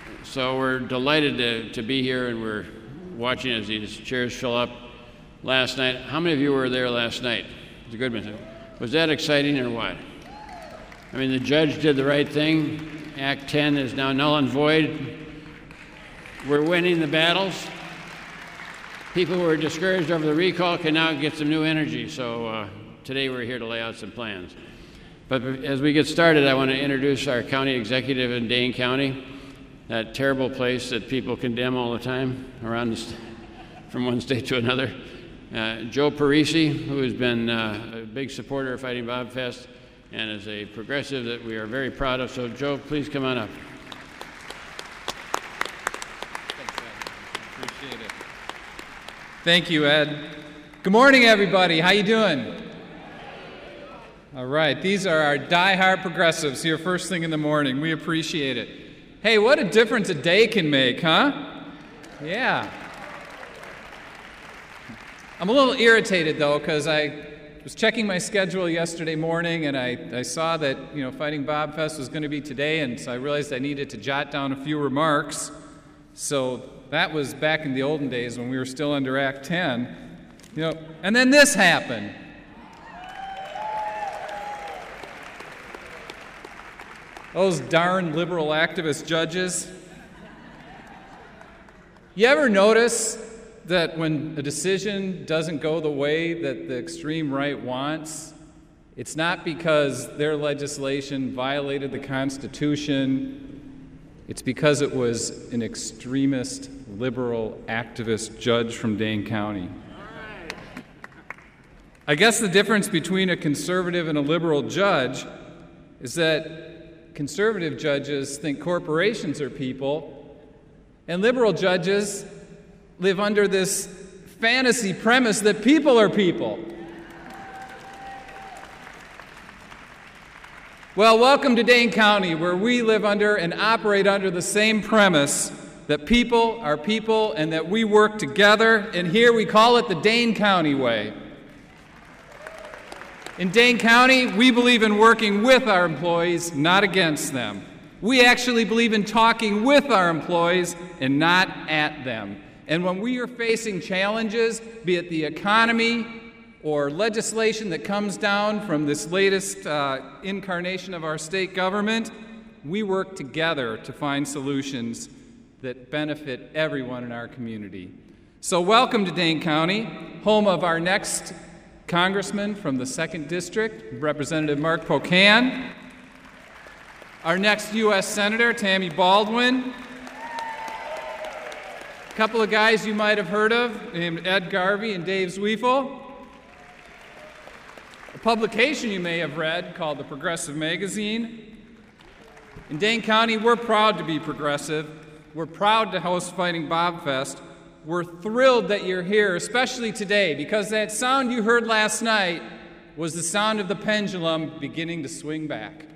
So we're delighted to be here, and we're watching as these chairs fill up. Last night, how many of you were there last night? It was a good one. Was that exciting or what? I mean, the judge did the right thing. Act 10 is now null and void. We're winning the battles. People who were discouraged over the recall can now get some new energy. So today we're here to lay out some plans. But as we get started, I want to introduce our county executive in Dane County, that terrible place that people condemn all the time around from one state to another. Joe Parisi, who has been a big supporter of Fighting Bob Fest and is a progressive that we are very proud of. So Joe, please come on up. Appreciate it. Thank you, Ed. Good morning, everybody. How you doing? All right, these are our die-hard progressives here first thing in the morning. We appreciate it. Hey, what a difference a day can make, huh? Yeah. I'm a little irritated, though, because I was checking my schedule yesterday morning, and I saw that, Fighting Bob Fest was going to be today, and so I realized I needed to jot down a few remarks. So that was back in the olden days when we were still under Act 10. And then this happened. Those darn liberal activist judges. You ever notice that when a decision doesn't go the way that the extreme right wants, it's not because their legislation violated the Constitution, it's because it was an extremist liberal activist judge from Dane County. I guess the difference between a conservative and a liberal judge is that conservative judges think corporations are people, and liberal judges live under this fantasy premise that people are people. Well, welcome to Dane County, where we live under and operate under the same premise that people are people and that we work together, and here we call it the Dane County way. In Dane County, we believe in working with our employees, not against them. We actually believe in talking with our employees and not at them. And when we are facing challenges, be it the economy or legislation that comes down from this latest incarnation of our state government, we work together to find solutions that benefit everyone in our community. So welcome to Dane County, home of our next Congressman from the 2nd District, Representative Mark Pocan, our next U.S. Senator, Tammy Baldwin, a couple of guys you might have heard of named Ed Garvey and Dave Zwiefel, a publication you may have read called The Progressive Magazine. In Dane County, we're proud to be progressive. We're proud to host Fighting Bob Fest. We're thrilled that you're here, especially today, because that sound you heard last night was the sound of the pendulum beginning to swing back.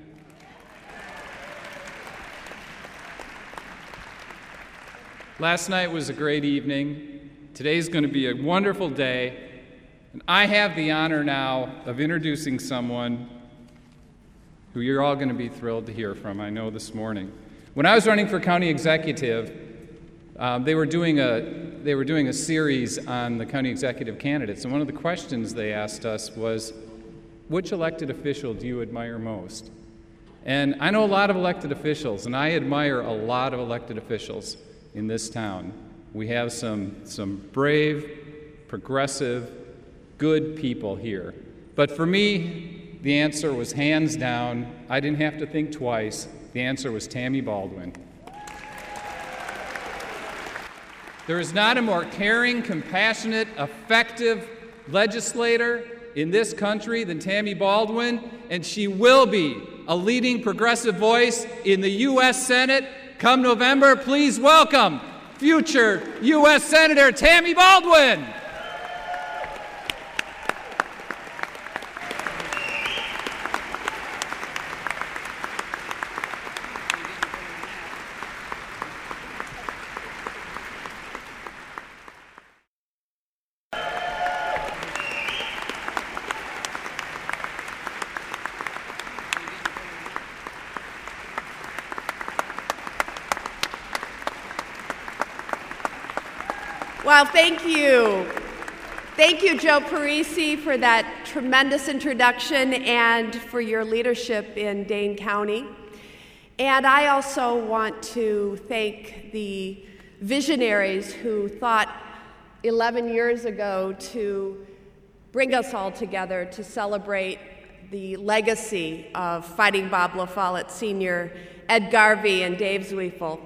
Last night was a great evening. Today's going to be a wonderful day. And I have the honor now of introducing someone who you're all going to be thrilled to hear from, I know, this morning. When I was running for county executive, they were doing a series on the county executive candidates, and one of the questions they asked us was, which elected official do you admire most? And I know a lot of elected officials, and I admire a lot of elected officials in this town. We have some brave, progressive, good people here. But for me, the answer was hands down. I didn't have to think twice. The answer was Tammy Baldwin. There is not a more caring, compassionate, effective legislator in this country than Tammy Baldwin, and she will be a leading progressive voice in the U.S. Senate. Come November, please welcome future U.S. Senator Tammy Baldwin. Well, thank you. Thank you, Joe Parisi, for that tremendous introduction and for your leadership in Dane County. And I also want to thank the visionaries who thought 11 years ago to bring us all together to celebrate the legacy of Fighting Bob La Follette Sr., Ed Garvey, and Dave Zweifel.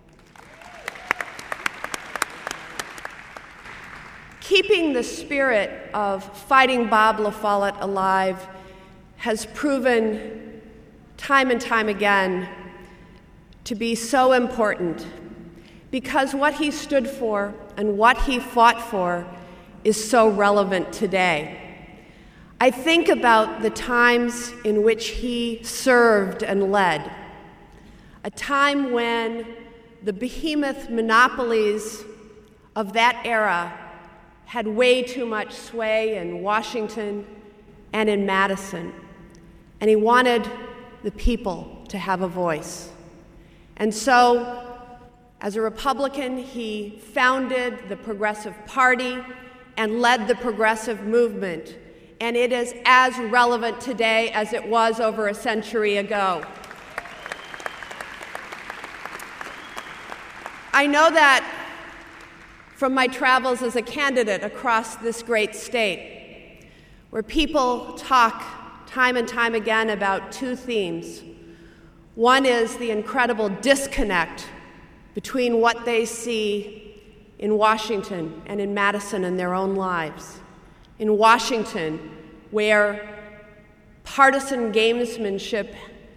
Keeping the spirit of Fighting Bob La Follette alive has proven time and time again to be so important, because what he stood for and what he fought for is so relevant today. I think about the times in which he served and led, a time when the behemoth monopolies of that era had way too much sway in Washington and in Madison, and he wanted the people to have a voice. And so, as a Republican, he founded the Progressive Party and led the progressive movement, and it is as relevant today as it was over a century ago. I know that from my travels as a candidate across this great state, where people talk time and time again about two themes. One is the incredible disconnect between what they see in Washington and in Madison in their own lives. In Washington, where partisan gamesmanship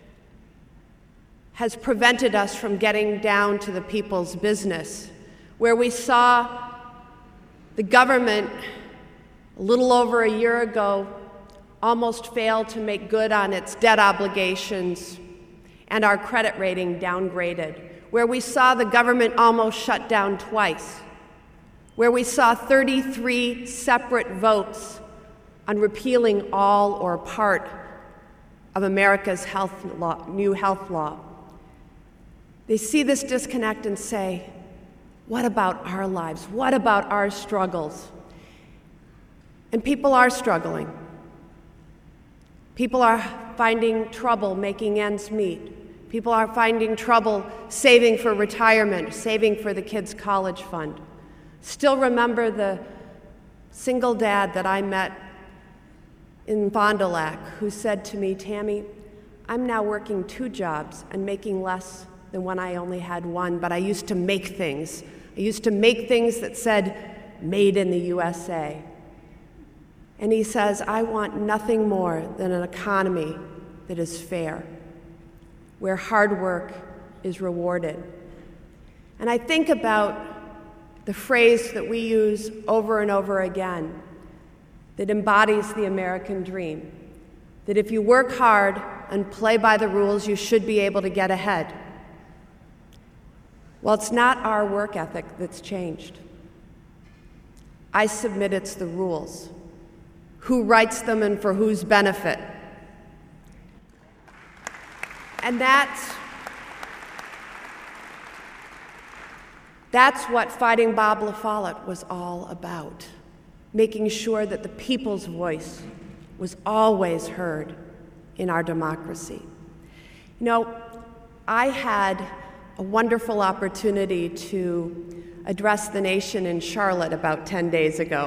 has prevented us from getting down to the people's business, where we saw the government a little over a year ago almost fail to make good on its debt obligations and our credit rating downgraded, where we saw the government almost shut down twice, where we saw 33 separate votes on repealing all or part of America's new health law. They see this disconnect and say, what about our lives? What about our struggles? And people are struggling. People are finding trouble making ends meet. People are finding trouble saving for retirement, saving for the kids' college fund. Still remember the single dad that I met in Fond du Lac who said to me, Tammy, I'm now working 2 jobs and making less than when I only had 1, but I used to make things. I used to make things that said, made in the USA. And he says, I want nothing more than an economy that is fair, where hard work is rewarded. And I think about the phrase that we use over and over again that embodies the American dream, that if you work hard and play by the rules, you should be able to get ahead. Well, it's not our work ethic that's changed. I submit it's the rules. Who writes them and for whose benefit? And that's what Fighting Bob La Follette was all about, making sure that the people's voice was always heard in our democracy. You know, I had a wonderful opportunity to address the nation in Charlotte about 10 days ago.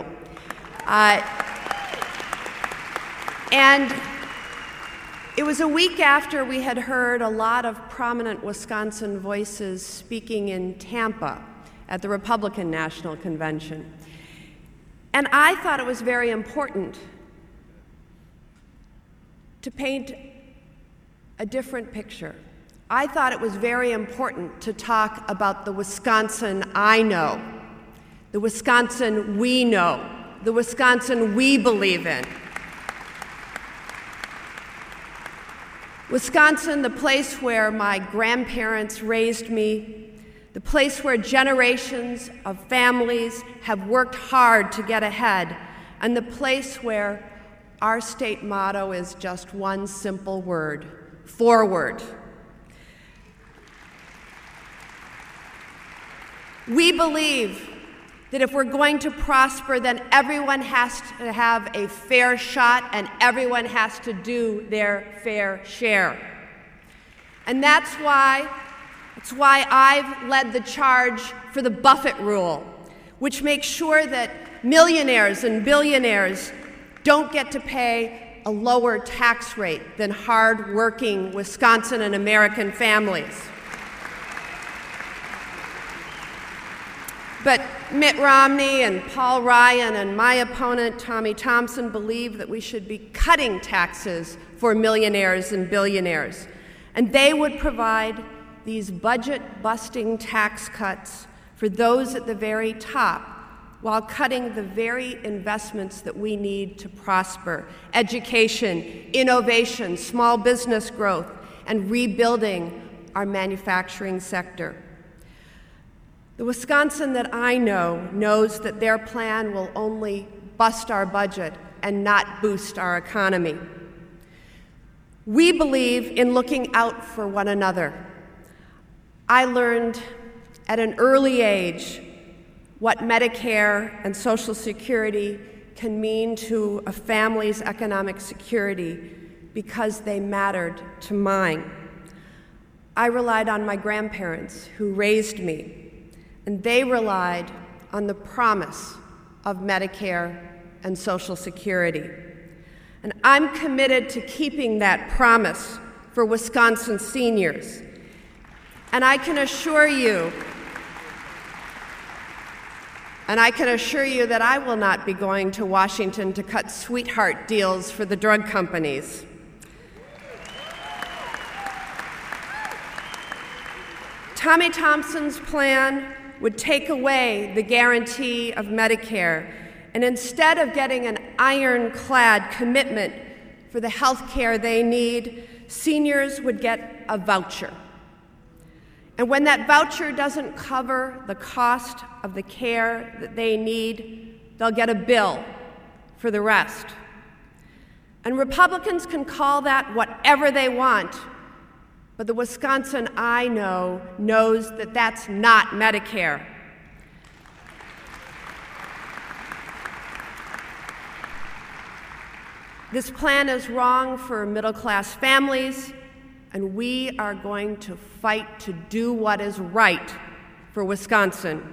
And it was a week after we had heard a lot of prominent Wisconsin voices speaking in Tampa at the Republican National Convention. And I thought it was very important to paint a different picture. I thought it was very important to talk about the Wisconsin I know, the Wisconsin we know, the Wisconsin we believe in. Wisconsin, the place where my grandparents raised me, the place where generations of families have worked hard to get ahead, and the place where our state motto is just one simple word: forward. We believe that if we're going to prosper, then everyone has to have a fair shot and everyone has to do their fair share. And that's why I've led the charge for the Buffett rule, which makes sure that millionaires and billionaires don't get to pay a lower tax rate than hard-working Wisconsin and American families. But Mitt Romney and Paul Ryan and my opponent, Tommy Thompson, believe that we should be cutting taxes for millionaires and billionaires. And they would provide these budget-busting tax cuts for those at the very top while cutting the very investments that we need to prosper: education, innovation, small business growth, and rebuilding our manufacturing sector. The Wisconsin that I know knows that their plan will only bust our budget and not boost our economy. We believe in looking out for one another. I learned at an early age what Medicare and Social Security can mean to a family's economic security because they mattered to mine. I relied on my grandparents who raised me, and they relied on the promise of Medicare and Social Security. And I'm committed to keeping that promise for Wisconsin seniors. And I can assure you that I will not be going to Washington to cut sweetheart deals for the drug companies. Tommy Thompson's plan would take away the guarantee of Medicare, and instead of getting an ironclad commitment for the health care they need, seniors would get a voucher. And when that voucher doesn't cover the cost of the care that they need, they'll get a bill for the rest. And Republicans can call that whatever they want, but the Wisconsin I know knows that that's not Medicare. This plan is wrong for middle-class families, and we are going to fight to do what is right for Wisconsin.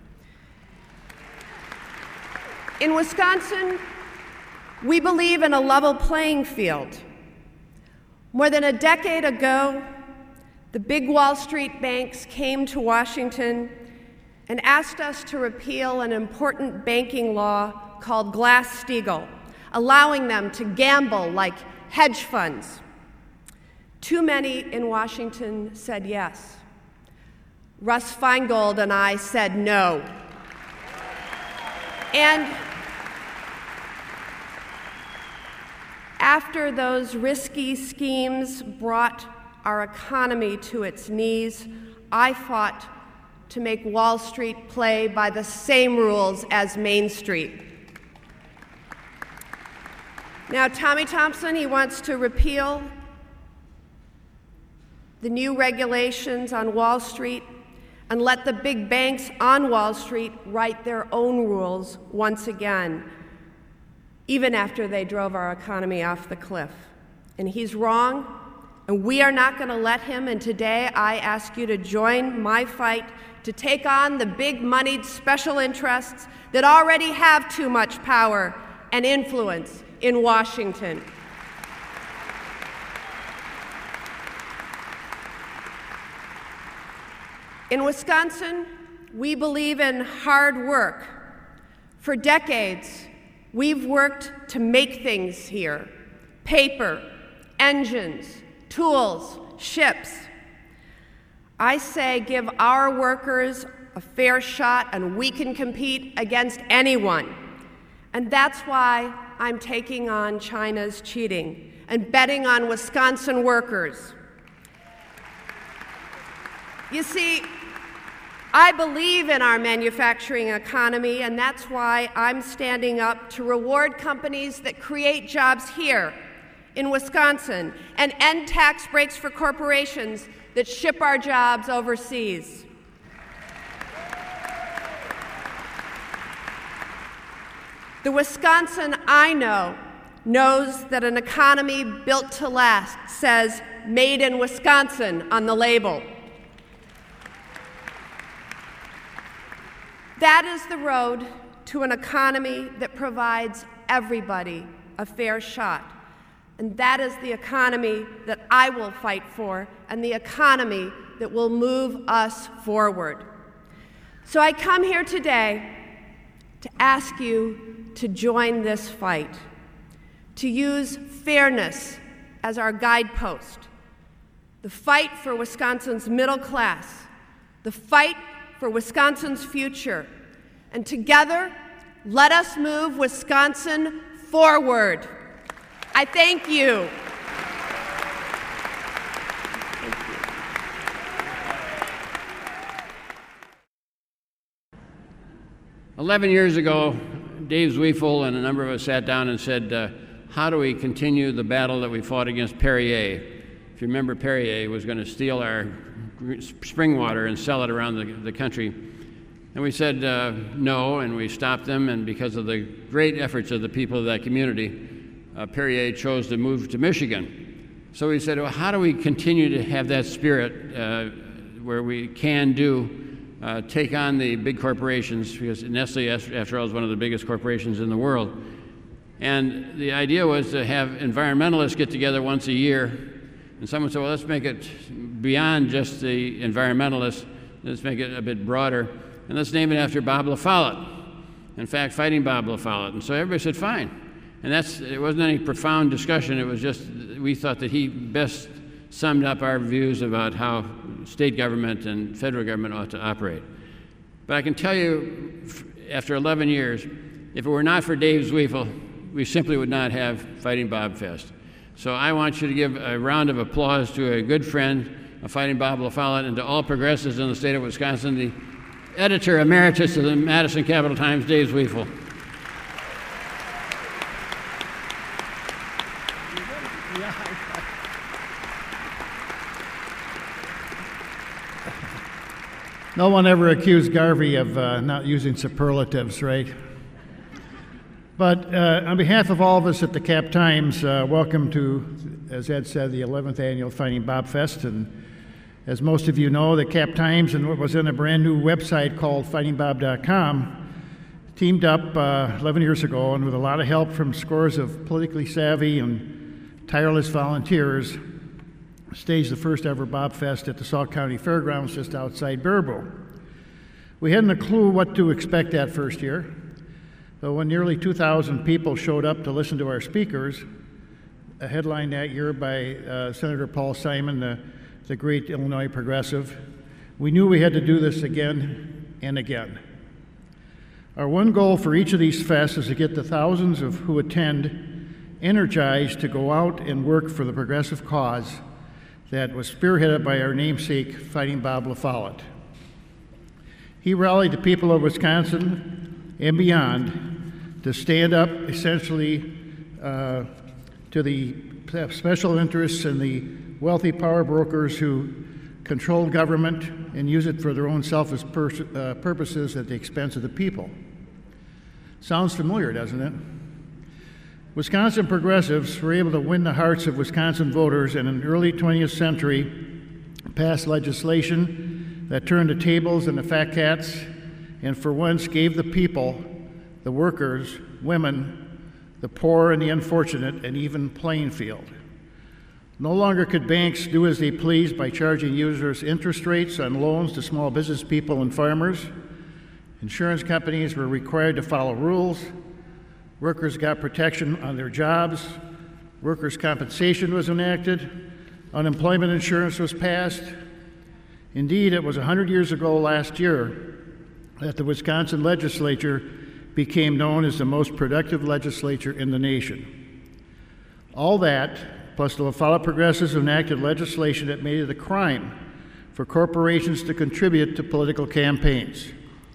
In Wisconsin, we believe in a level playing field. More than a decade ago, the big Wall Street banks came to Washington and asked us to repeal an important banking law called Glass-Steagall, allowing them to gamble like hedge funds. Too many in Washington said yes. Russ Feingold and I said no. And after those risky schemes brought our economy to its knees, I fought to make Wall Street play by the same rules as Main Street. Now, Tommy Thompson, he wants to repeal the new regulations on Wall Street and let the big banks on Wall Street write their own rules once again, even after they drove our economy off the cliff. And he's wrong, and we are not going to let him. And today I ask you to join my fight to take on the big-moneyed special interests that already have too much power and influence in Washington. In Wisconsin, we believe in hard work. For decades, we've worked to make things here: paper, engines, tools, ships. I say give our workers a fair shot and we can compete against anyone. And that's why I'm taking on China's cheating and betting on Wisconsin workers. You see, I believe in our manufacturing economy, and that's why I'm standing up to reward companies that create jobs here in Wisconsin and end tax breaks for corporations that ship our jobs overseas. The Wisconsin I know knows that an economy built to last says "Made in Wisconsin" on the label. That is the road to an economy that provides everybody a fair shot. And that is the economy that I will fight for, and the economy that will move us forward. So I come here today to ask you to join this fight, to use fairness as our guidepost, the fight for Wisconsin's middle class, the fight for Wisconsin's future, and together, let us move Wisconsin forward. I thank you. 11 years ago, Dave Zwiefel and a number of us sat down and said, how do we continue the battle that we fought against Perrier? If you remember, Perrier was going to steal our spring water and sell it around the country. And we said no, and we stopped them, and because of the great efforts of the people of that community, Perrier chose to move to Michigan. So we said, well, how do we continue to have that spirit where we can take on the big corporations, because Nestle, after all, is one of the biggest corporations in the world. And the idea was to have environmentalists get together once a year, and someone said, well, let's make it beyond just the environmentalists, let's make it a bit broader, and let's name it after Bob La Follette. In fact, Fighting Bob La Follette. And so everybody said, fine. And it wasn't any profound discussion, it was just, we thought that he best summed up our views about how state government and federal government ought to operate. But I can tell you, after 11 years, if it were not for Dave Zwiefel, we simply would not have Fighting Bob Fest. So I want you to give a round of applause to a good friend of Fighting Bob La Follette and to all progressives in the state of Wisconsin, the editor emeritus of the Madison Capital Times, Dave Zwiefel. No one ever accused Garvey of not using superlatives, right? But on behalf of all of us at the Cap Times, welcome to, as Ed said, the 11th annual Fighting Bob Fest. And as most of you know, the Cap Times and what was in a brand new website called fightingbob.com teamed up 11 years ago, and with a lot of help from scores of politically savvy and tireless volunteers, staged the first ever Bob Fest at the Sauk County Fairgrounds just outside Baraboo. We hadn't a clue what to expect that first year, but when nearly 2,000 people showed up to listen to our speakers, a headline that year by Senator Paul Simon, the great Illinois progressive, we knew we had to do this again and again. Our one goal for each of these fests is to get the thousands of who attend energized to go out and work for the progressive cause that was spearheaded by our namesake, Fighting Bob La Follette. He rallied the people of Wisconsin and beyond to stand up essentially to the special interests and the wealthy power brokers who control government and use it for their own selfish purposes at the expense of the people. Sounds familiar, doesn't it? Wisconsin progressives were able to win the hearts of Wisconsin voters and in the early 20th century passed legislation that turned the tables and the fat cats and for once gave the people, the workers, women, the poor and the unfortunate, an even playing field. No longer could banks do as they pleased by charging users interest rates on loans to small business people and farmers. Insurance companies were required to follow rules. Workers got protection on their jobs. Workers' compensation was enacted. Unemployment insurance was passed. Indeed, it was 100 years ago last year that the Wisconsin legislature became known as the most productive legislature in the nation. All that, plus the La Follette progressives enacted legislation that made it a crime for corporations to contribute to political campaigns.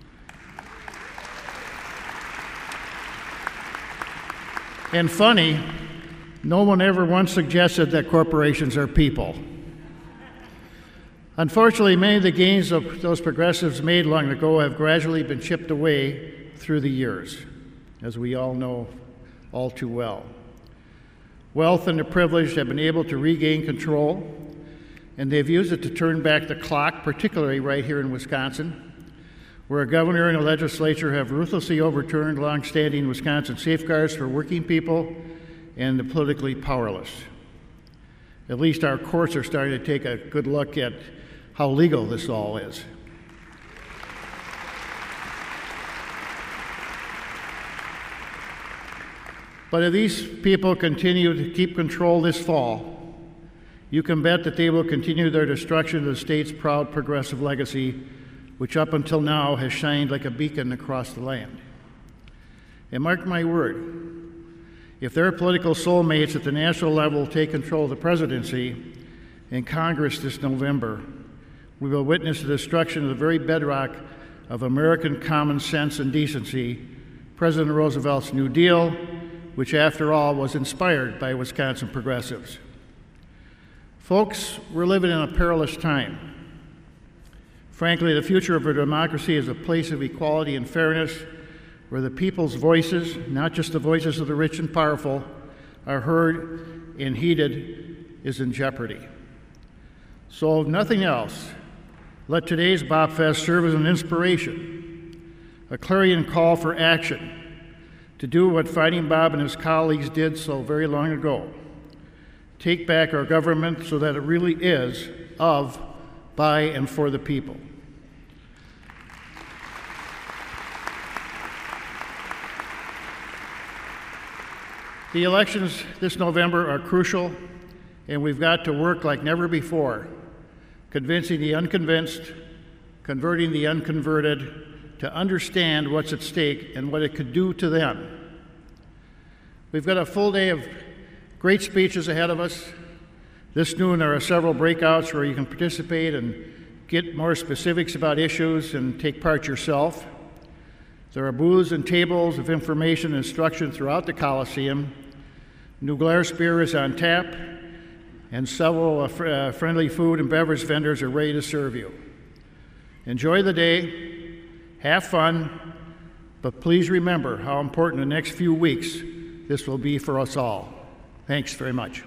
And funny, no one ever once suggested that corporations are people. Unfortunately, many of the gains of those progressives made long ago have gradually been chipped away through the years. as we all know all too well. Wealth and the privileged have been able to regain control, and they've used it to turn back the clock, particularly right here in Wisconsin, where a governor and a legislature have ruthlessly overturned long-standing Wisconsin safeguards for working people and the politically powerless. At least our courts are starting to take a good look at how legal this all is. But if these people continue to keep control this fall, you can bet that they will continue their destruction of the state's proud progressive legacy, which up until now has shined like a beacon across the land. And mark my word, if their political soulmates at the national level take control of the presidency and Congress this November, we will witness the destruction of the very bedrock of American common sense and decency, President Roosevelt's New Deal, which after all was inspired by Wisconsin progressives. Folks, we're living in a perilous time. Frankly, the future of our democracy is a place of equality and fairness where the people's voices, not just the voices of the rich and powerful, are heard and heeded, is in jeopardy. So if nothing else, let today's BobFest serve as an inspiration, a clarion call for action, to do what Fighting Bob and his colleagues did so very long ago. Take back our government so that it really is of, by, and for the people. The elections this November are crucial, and we've got to work like never before, convincing the unconvinced, converting the unconverted, to understand what's at stake and what it could do to them. We've got a full day of great speeches ahead of us. This noon there are several breakouts where you can participate and get more specifics about issues and take part yourself. There are booths and tables of information and instruction throughout the Coliseum. New Glarus beer is on tap, and several friendly food and beverage vendors are ready to serve you. Enjoy the day. Have fun, but please remember how important the next few weeks this will be for us all. Thanks very much.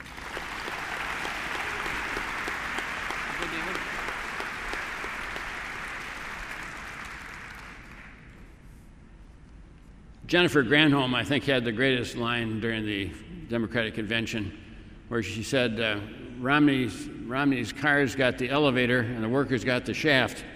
Jennifer Granholm, I think, had the greatest line during the Democratic convention, where she said, Romney's cars got the elevator and the workers got the shaft.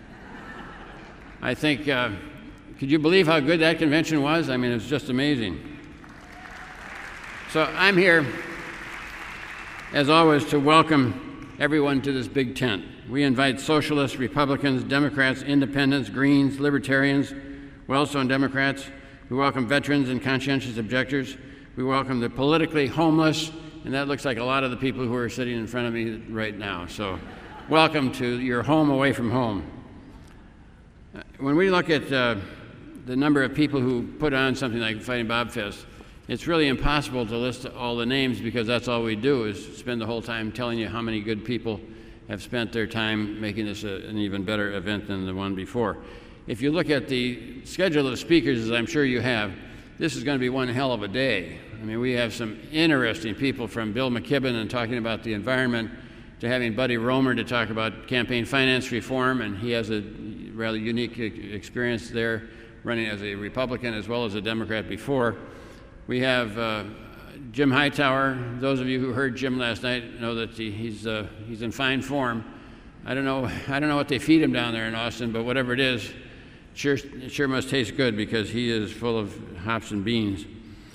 I think, could you believe how good that convention was? I mean, it was just amazing. So I'm here, as always, to welcome everyone to this big tent. We invite socialists, Republicans, Democrats, independents, Greens, Libertarians, Wellstone Democrats. We welcome veterans and conscientious objectors. We welcome the politically homeless, and that looks like a lot of the people who are sitting in front of me right now. So welcome to your home away from home. When we look at the number of people who put on something like Fighting Bob Fest, it's really impossible to list all the names because that's all we do is spend the whole time telling you how many good people have spent their time making this an even better event than the one before. If you look at the schedule of speakers, as I'm sure you have, this is going to be one hell of a day. I mean, we have some interesting people, from Bill McKibben and talking about the environment to having Buddy Roemer to talk about campaign finance reform, and he has a rather unique experience there, running as a Republican as well as a Democrat before. We have Jim Hightower. Those of you who heard Jim last night know that he's in fine form. I don't know what they feed him down there in Austin, but whatever it is, it sure must taste good because he is full of hops and beans.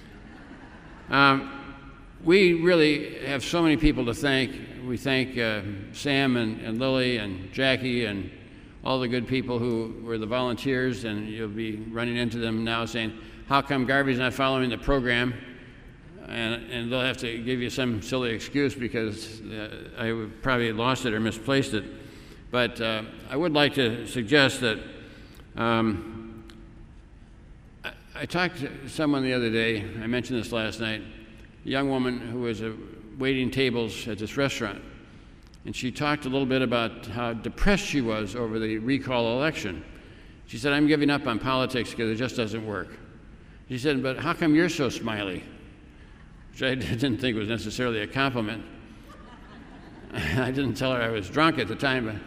We really have so many people to thank. We thank Sam and Lily and Jackie and all the good people who were the volunteers, and you'll be running into them now saying, how come Garvey's not following the program? And they'll have to give you some silly excuse because I probably lost it or misplaced it. But I would like to suggest that I talked to someone the other day, I mentioned this last night, a young woman who was waiting tables at this restaurant. And she talked a little bit about how depressed she was over the recall election. She said, I'm giving up on politics because it just doesn't work. She said, "But how come you're so smiley?" Which I didn't think was necessarily a compliment. I didn't tell her I was drunk at the time, but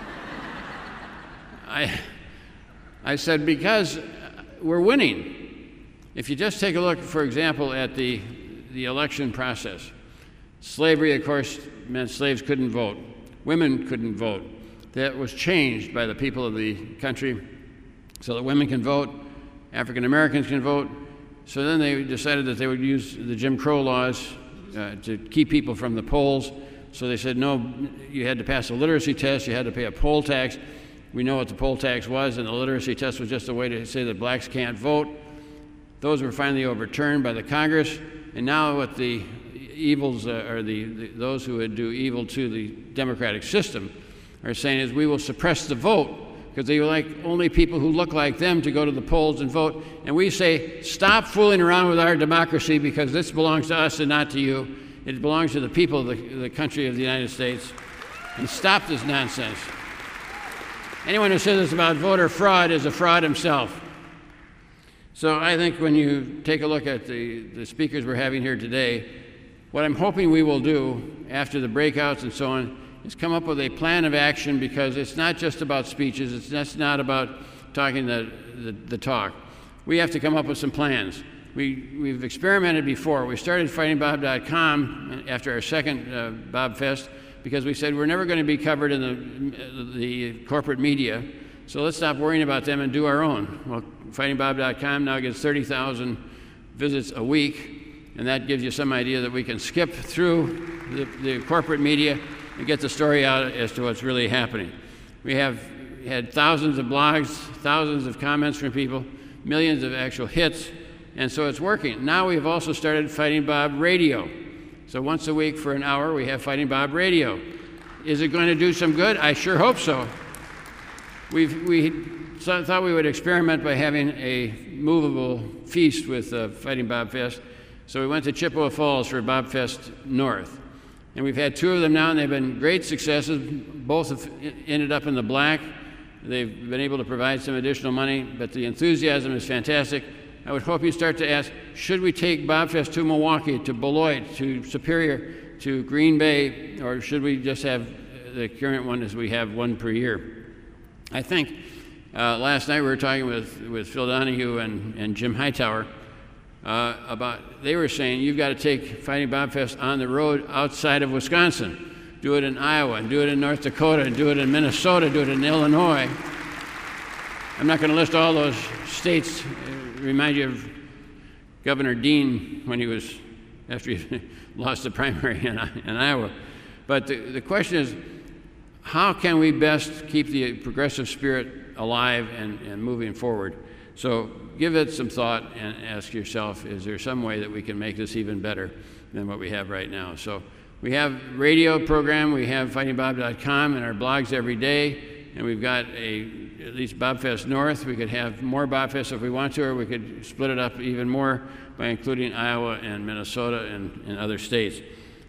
I said, because we're winning. If you just take a look, for example, at the election process, slavery, of course, meant slaves couldn't vote. Women couldn't vote. That was changed by the people of the country so that women can vote, African Americans can vote. So then they decided that they would use the Jim Crow laws to keep people from the polls. So they said, no, you had to pass a literacy test, you had to pay a poll tax. We know what the poll tax was, and the literacy test was just a way to say that blacks can't vote. Those were finally overturned by the Congress, and now what the evils, or those who would do evil to the democratic system are saying is, we will suppress the vote because they like only people who look like them to go to the polls and vote. And we say, stop fooling around with our democracy, because this belongs to us and not to you. It belongs to the people of the country of the United States. And stop this nonsense. Anyone who says it's about voter fraud is a fraud himself. So I think when you take a look at the speakers we're having here today, what I'm hoping we will do after the breakouts and so on is come up with a plan of action, because it's not just about speeches, it's just not about talking the talk. We have to come up with some plans. We've experimented before. We started FightingBob.com after our second Bob Fest, because we said we're never going to be covered in the corporate media, so let's stop worrying about them and do our own. Well, FightingBob.com now gets 30,000 visits a week, and that gives you some idea that we can skip through the corporate media and get the story out as to what's really happening. We have had thousands of blogs, thousands of comments from people, millions of actual hits, and so it's working. Now we've also started Fighting Bob Radio. So once a week for an hour, we have Fighting Bob Radio. Is it going to do some good? I sure hope so. We thought we would experiment by having a movable feast with Fighting Bob Fest. So we went to Chippewa Falls for Bob Fest North. And we've had 2 of them now, and they've been great successes. Both have ended up in the black. They've been able to provide some additional money, but the enthusiasm is fantastic. I would hope you start to ask, should we take BobFest to Milwaukee, to Beloit, to Superior, to Green Bay, or should we just have the current one as we have one per year? I think last night we were talking with Phil Donahue and Jim Hightower about, they were saying, you've got to take Fighting BobFest on the road outside of Wisconsin. Do it in Iowa, and do it in North Dakota, and do it in Minnesota, do it in Illinois. I'm not going to list all those states. Remind you of Governor Dean when he was, after he lost the primary in Iowa. But the question is, how can we best keep the progressive spirit alive and moving forward? So give it some thought and ask yourself, is there some way that we can make this even better than what we have right now? So we have radio program, we have FightingBob.com and our blogs every day, and we've got at least BobFest North. We could have more BobFest if we want to, or we could split it up even more by including Iowa and Minnesota and other states.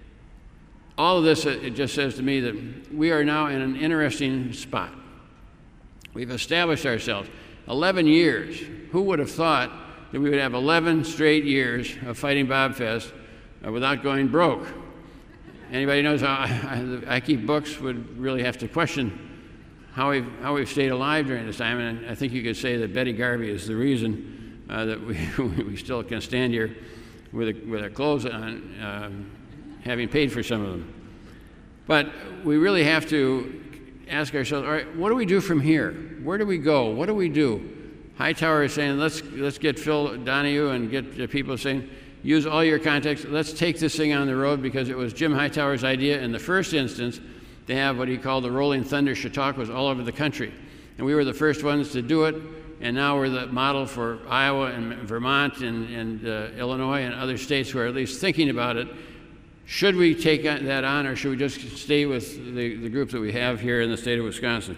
All of this, it just says to me that we are now in an interesting spot. We've established ourselves. 11 years. Who would have thought that we would have 11 straight years of Fighting BobFest without going broke? Anybody knows how I keep books would really have to question how we've stayed alive during this time, and I think you could say that Betty Garvey is the reason that we still can stand here with our clothes on, having paid for some of them. But we really have to ask ourselves, all right, what do we do from here? Where do we go? What do we do? Hightower is saying, let's get Phil Donahue and get the people saying, use all your contacts. Let's take this thing on the road, because it was Jim Hightower's idea in the first instance to have what he called the Rolling Thunder Chautauquas all over the country. And we were the first ones to do it, and now we're the model for Iowa and Vermont and Illinois and other states who are at least thinking about it. Should we take that on, or should we just stay with the group that we have here in the state of Wisconsin?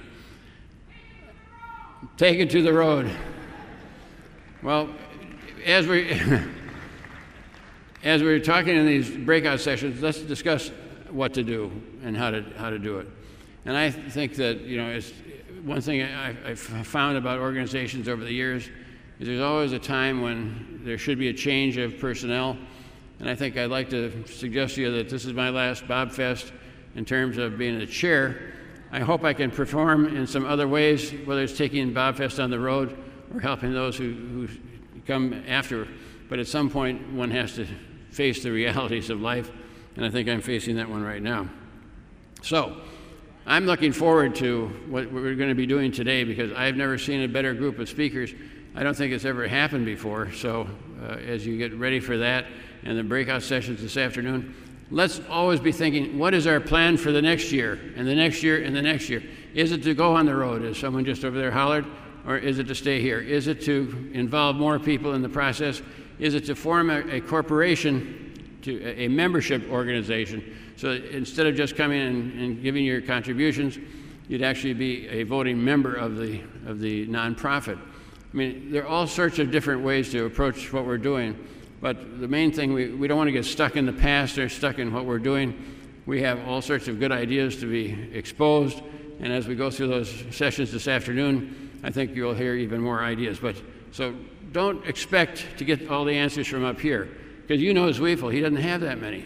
Take it to the road. Well, as we're talking in these breakout sessions, let's discuss what to do and how to do it. And I think that, it's one thing I've found about organizations over the years is there's always a time when there should be a change of personnel. And I think I'd like to suggest to you that this is my last Bob Fest in terms of being the chair. I hope I can perform in some other ways, whether it's taking Bob Fest on the road or helping those who come after. But at some point, one has to face the realities of life, and I think I'm facing that one right now. So I'm looking forward to what we're going to be doing today, because I've never seen a better group of speakers. I don't think it's ever happened before. So as you get ready for that and the breakout sessions this afternoon, let's always be thinking, what is our plan for the next year and the next year and the next year? Is it to go on the road, as someone just over there hollered, or is it to stay here? Is it to involve more people in the process? Is it to form a corporation, a membership organization, so that instead of just coming and giving your contributions, you'd actually be a voting member of the nonprofit? I mean, there are all sorts of different ways to approach what we're doing, but the main thing, we don't want to get stuck in the past or stuck in what we're doing. We have all sorts of good ideas to be exposed, and as we go through those sessions this afternoon, I think you'll hear even more ideas. So don't expect to get all the answers from up here, because you know Zweifel, he doesn't have that many.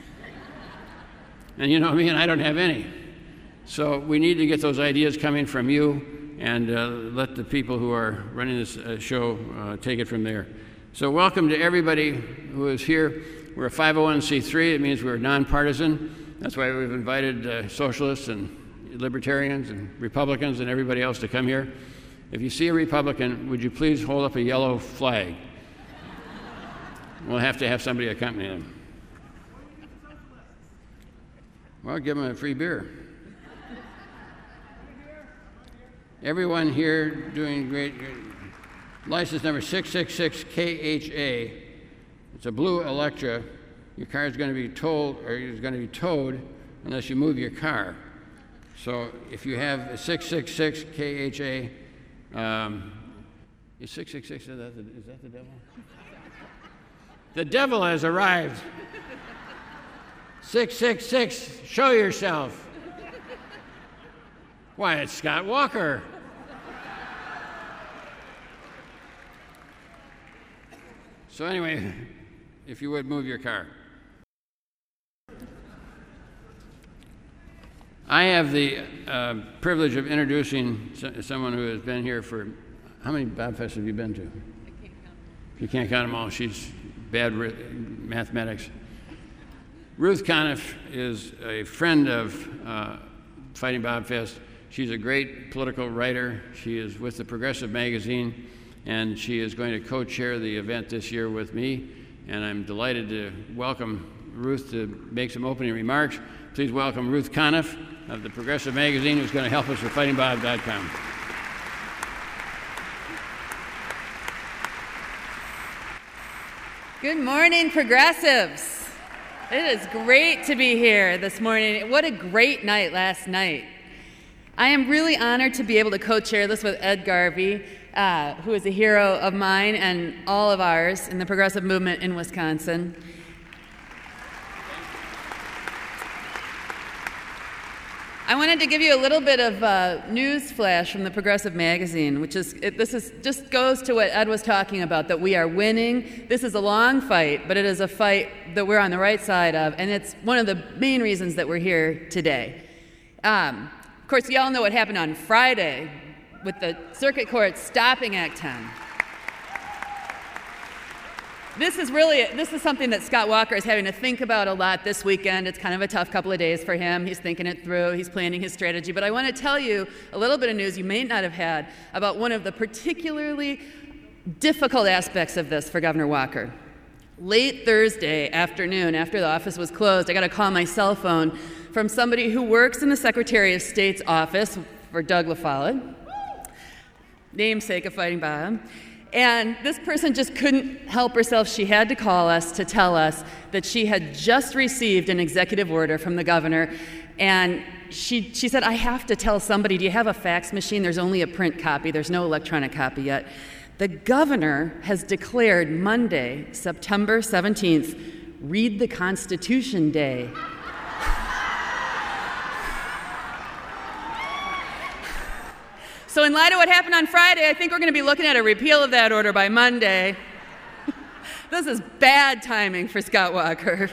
And you know me, and I don't have any. So we need to get those ideas coming from you, and let the people who are running this show take it from there. So welcome to everybody who is here. We're a 501c3. It means we're nonpartisan. That's why we've invited socialists and libertarians and Republicans and everybody else to come here. If you see a Republican, would you please hold up a yellow flag? We'll have to have somebody accompany them. Well, give them a free beer. Everyone here doing great. License number 666KHA. It's a blue Electra. Your car is going to be towed, unless you move your car. So if you have a 666KHA, is 666, is that the devil? The devil has arrived. 666, show yourself. Why, it's Scott Walker. So anyway, if you would move your car. I have the privilege of introducing someone who has been here for, how many Bob Fests have you been to? I can't count them. You can't count them all. She's bad mathematics. Ruth Conniff is a friend of Fighting Bob Fest. She's a great political writer. She is with the Progressive Magazine, and she is going to co-chair the event this year with me. And I'm delighted to welcome Ruth to make some opening remarks. Please welcome Ruth Conniff of the Progressive Magazine, who's going to help us with FightingBob.com. Good morning, progressives. It is great to be here this morning. What a great night last night. I am really honored to be able to co-chair this with Ed Garvey, who is a hero of mine and all of ours in the progressive movement in Wisconsin. I wanted to give you a little bit of news flash from the Progressive Magazine, which is, just goes to what Ed was talking about, that we are winning. This is a long fight, but it is a fight that we're on the right side of, and it's one of the main reasons that we're here today. Of course, you all know what happened on Friday with the Circuit Court stopping Act 10. This is something that Scott Walker is having to think about a lot this weekend. It's kind of a tough couple of days for him. He's thinking it through. He's planning his strategy. But I want to tell you a little bit of news you may not have had about one of the particularly difficult aspects of this for Governor Walker. Late Thursday afternoon, after the office was closed, I got a call on my cell phone from somebody who works in the Secretary of State's office for Doug LaFollette, namesake of Fighting Bob. And this person just couldn't help herself. She had to call us to tell us that she had just received an executive order from the governor. And she said, I have to tell somebody, do you have a fax machine? There's only a print copy. There's no electronic copy yet. The governor has declared Monday, September 17th, Read the Constitution Day. So in light of what happened on Friday, I think we're going to be looking at a repeal of that order by Monday. This is bad timing for Scott Walker.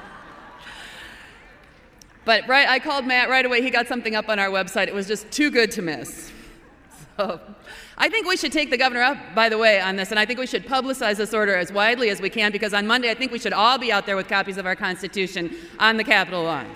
But I called Matt right away. He got something up on our website. It was just too good to miss. So I think we should take the governor up, by the way, on this, and I think we should publicize this order as widely as we can, because on Monday I think we should all be out there with copies of our Constitution on the Capitol lawn.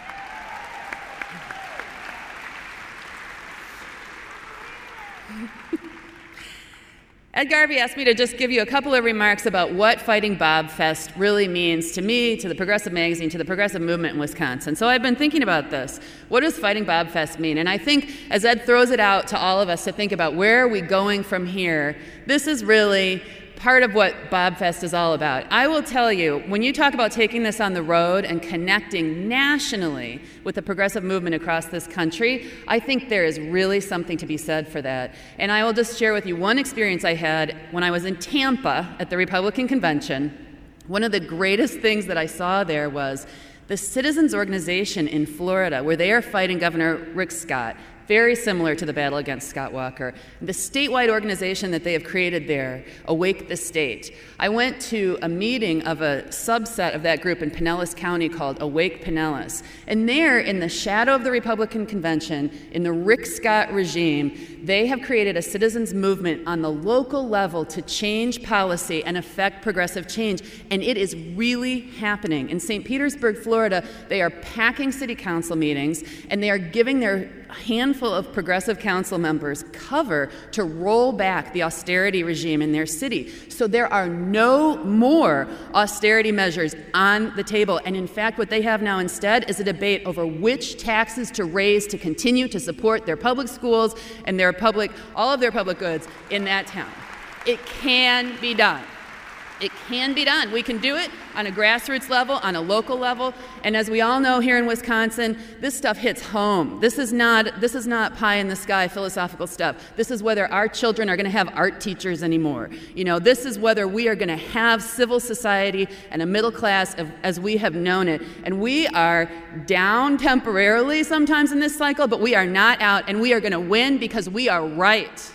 Ed Garvey asked me to just give you a couple of remarks about what Fighting Bob Fest really means to me, to the Progressive Magazine, to the progressive movement in Wisconsin. So I've been thinking about this. What does Fighting Bob Fest mean? And I think as Ed throws it out to all of us to think about where are we going from here, this is really part of what Bob Fest is all about. I will tell you, when you talk about taking this on the road and connecting nationally with the progressive movement across this country, I think there is really something to be said for that. And I will just share with you one experience I had when I was in Tampa at the Republican Convention. One of the greatest things that I saw there was the Citizens Organization in Florida, where they are fighting Governor Rick Scott. Very similar to the battle against Scott Walker. The statewide organization that they have created there, Awake the State. I went to a meeting of a subset of that group in Pinellas County called Awake Pinellas. And there, in the shadow of the Republican Convention, in the Rick Scott regime, they have created a citizens movement on the local level to change policy and affect progressive change. And it is really happening. In St. Petersburg, Florida, they are packing city council meetings, and they are giving their handful of progressive council members cover to roll back the austerity regime in their city. So there are no more austerity measures on the table. And in fact, what they have now instead is a debate over which taxes to raise to continue to support their public schools and all of their public goods in that town. It can be done. It can be done. We can do it on a grassroots level, on a local level, and as we all know here in Wisconsin, this stuff hits home. This is not pie in the sky philosophical stuff. This is whether our children are going to have art teachers anymore. This is whether we are going to have civil society and a middle class as we have known it. And we are down temporarily sometimes in this cycle, but we are not out, and we are going to win because we are right.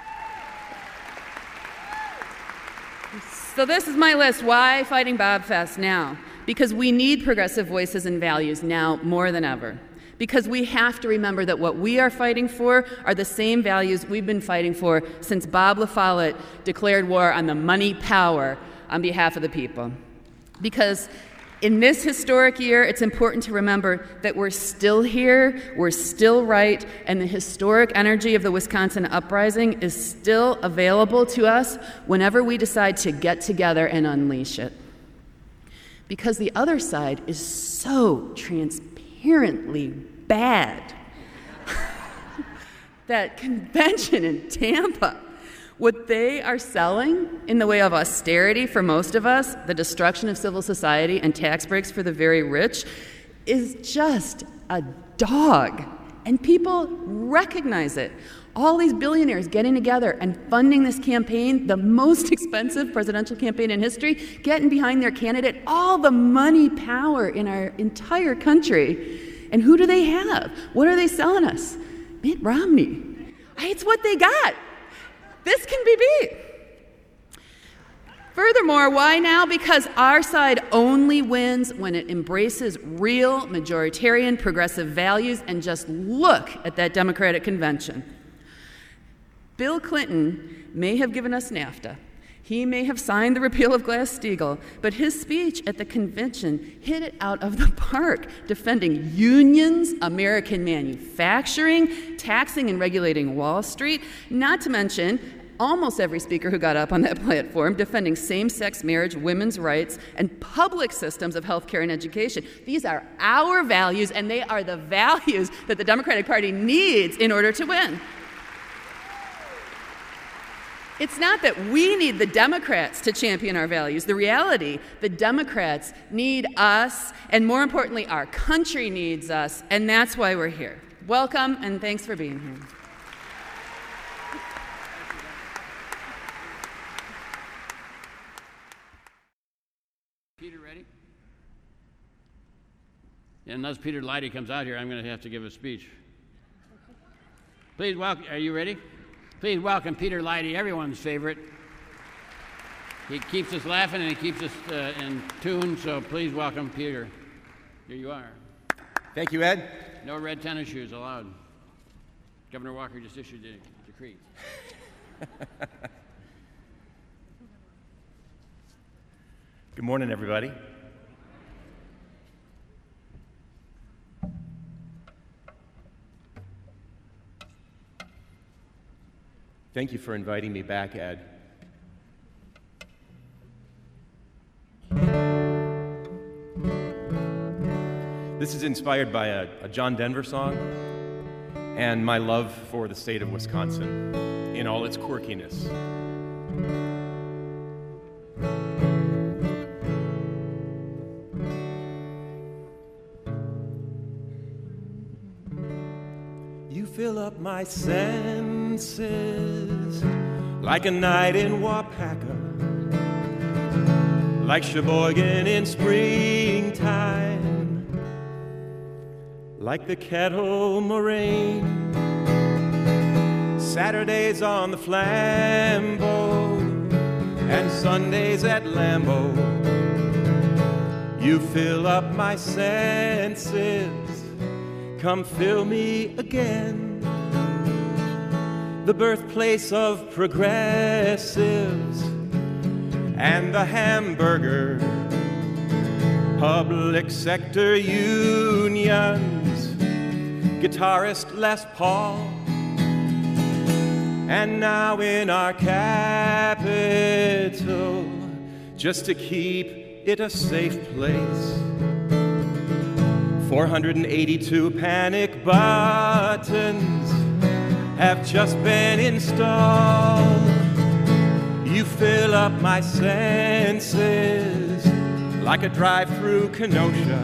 So this is my list. Why Fighting Bob Fest now? Because we need progressive voices and values now more than ever. Because we have to remember that what we are fighting for are the same values we've been fighting for since Bob La Follette declared war on the money power on behalf of the people. Because in this historic year, it's important to remember that we're still here, we're still right, and the historic energy of the Wisconsin uprising is still available to us whenever we decide to get together and unleash it. Because the other side is so transparently bad. That convention in Tampa, what they are selling in the way of austerity for most of us, the destruction of civil society and tax breaks for the very rich, is just a dog. And people recognize it. All these billionaires getting together and funding this campaign, the most expensive presidential campaign in history, getting behind their candidate, all the money power in our entire country. And who do they have? What are they selling us? Mitt Romney. It's what they got. This can be beat. Furthermore, why now? Because our side only wins when it embraces real majoritarian progressive values, and just look at that Democratic convention. Bill Clinton may have given us NAFTA. He may have signed the repeal of Glass-Steagall, but his speech at the convention hit it out of the park, defending unions, American manufacturing, taxing and regulating Wall Street, not to mention almost every speaker who got up on that platform defending same-sex marriage, women's rights, and public systems of health care and education. These are our values, and they are the values that the Democratic Party needs in order to win. It's not that we need the Democrats to champion our values. The reality, the Democrats need us, and more importantly, our country needs us, and that's why we're here. Welcome, and thanks for being here. Peter, ready? Unless Peter Leidy comes out here, I'm going to have to give a speech. Please welcome, are you ready? Please welcome Peter Leidy, everyone's favorite. He keeps us laughing and he keeps us in tune, so please welcome Peter. Here you are. Thank you, Ed. No red tennis shoes allowed. Governor Walker just issued a decree. Good morning, everybody. Thank you for inviting me back, Ed. This is inspired by a John Denver song and my love for the state of Wisconsin in all its quirkiness. You fill up my senses like a night in Wapaka, like Sheboygan in springtime, like the Kettle Moraine, Saturdays on the Flambeau, and Sundays at Lambeau. You fill up my senses, come fill me again. The birthplace of progressives and the hamburger public sector unions, guitarist Les Paul, and now in our capital, just to keep it a safe place, 482 panic buttons have just been installed. You fill up my senses like a drive-through Kenosha,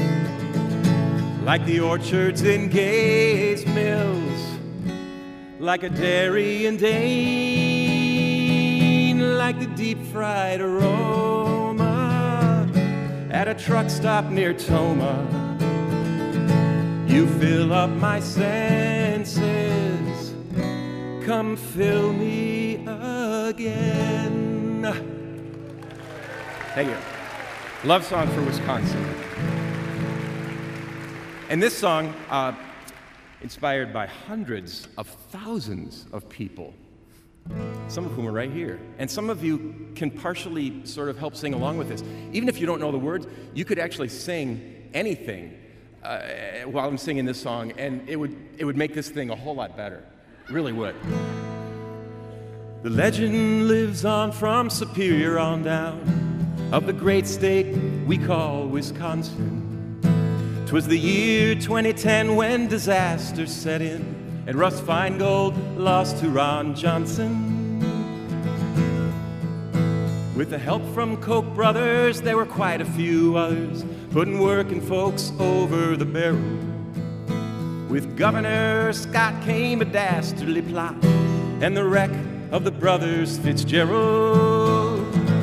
like the orchards in Gays Mills, like a dairy in Dane, like the deep-fried aroma at a truck stop near Toma. You fill up my senses, come fill me again. Thank you. Love song for Wisconsin. And this song, inspired by hundreds of thousands of people, some of whom are right here. And some of you can partially sort of help sing along with this. Even if you don't know the words, you could actually sing anything while I'm singing this song, and it would make this thing a whole lot better. It really would. The legend lives on from Superior on down, of the great state we call Wisconsin. 'Twas the year 2010 when disaster set in, and Russ Feingold lost to Ron Johnson. With the help from Koch brothers, there were quite a few others putting working folks over the barrel. With Governor Scott came a dastardly plot and the wreck of the brothers Fitzgerald.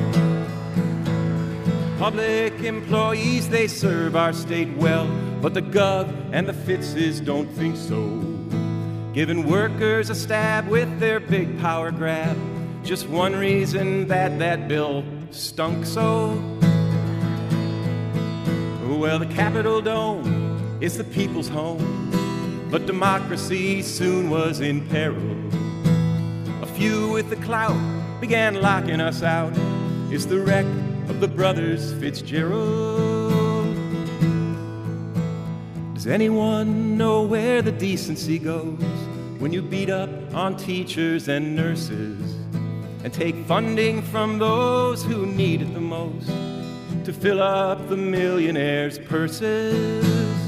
Public employees, they serve our state well, but the Gov and the Fitzes don't think so. Giving workers a stab with their big power grab, just one reason that bill stunk so. Well, the Capitol Dome is the people's home, but democracy soon was in peril. A few with the clout began locking us out. It's the wreck of the brothers Fitzgerald. Does anyone know where the decency goes when you beat up on teachers and nurses and take funding from those who need it the most to fill up the millionaires' purses?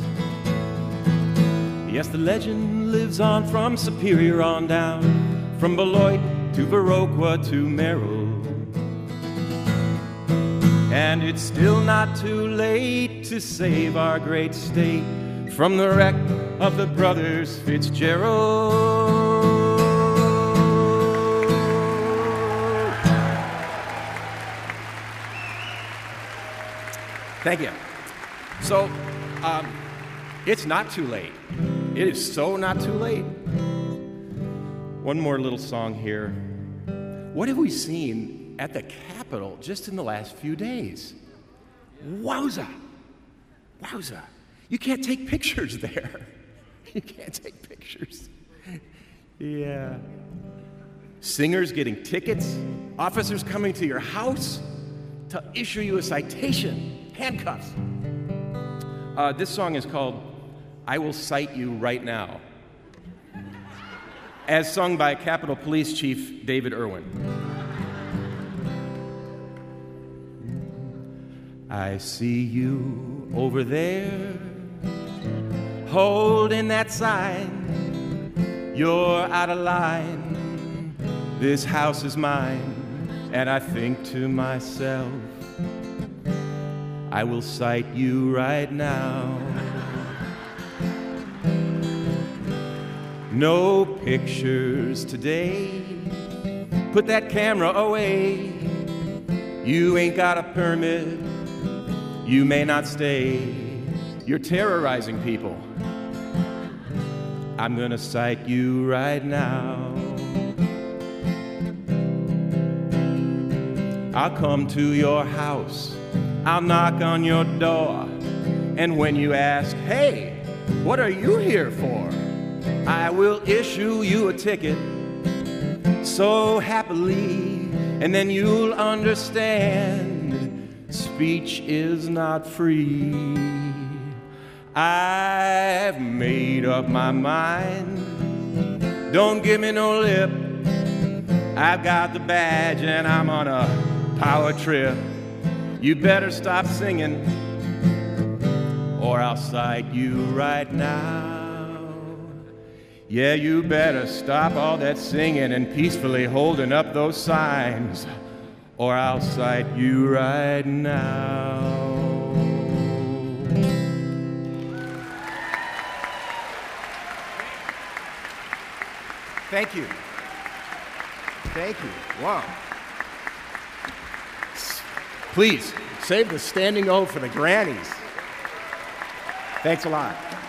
Yes, the legend lives on from Superior on down, from Beloit to Viroqua to Merrill. And it's still not too late to save our great state from the wreck of the brothers Fitzgerald. Thank you. So, it's not too late. It is so not too late. One more little song here. What have we seen at the Capitol just in the last few days? Wowza! Wowza! You can't take pictures there. You can't take pictures. Yeah. Singers getting tickets, officers coming to your house to issue you a citation, handcuffs. This song is called I Will Cite You Right Now, as sung by Capitol Police Chief David Irwin. I see you over there, holding that sign. You're out of line. This house is mine. And I think to myself, I will cite you right now. No pictures today. Put that camera away. You ain't got a permit. You may not stay. You're terrorizing people. I'm gonna cite you right now. I'll come to your house. I'll knock on your door. And when you ask, hey, what are you here for? I will issue you a ticket so happily, and then you'll understand speech is not free. I've made up my mind. Don't give me no lip. I've got the badge and I'm on a power trip. You better stop singing or I'll cite you right now. Yeah, you better stop all that singing and peacefully holding up those signs, or I'll cite you right now. Thank you. Thank you. Wow. Please, save the standing O for the grannies. Thanks a lot.